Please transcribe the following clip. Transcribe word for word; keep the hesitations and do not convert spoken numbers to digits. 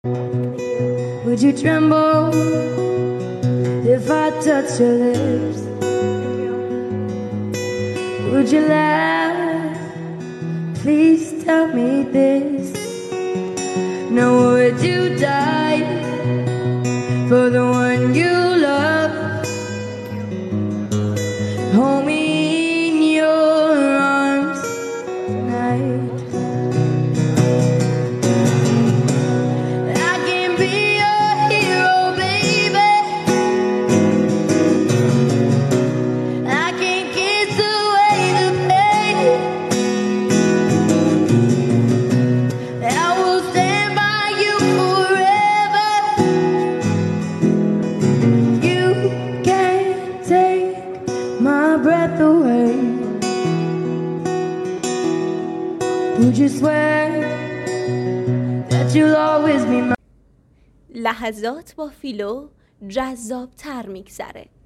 Would you tremble if I touch your lips? Would you laugh? Please tell me this. Now would you die for the one you love? Hold me in your arms tonight. I can be your hero, baby. I can kiss away the pain. I will stand by you forever. You can't take my breath away. Would you swear that you'll always be my لحظات با فیلو جذاب تر میگذره.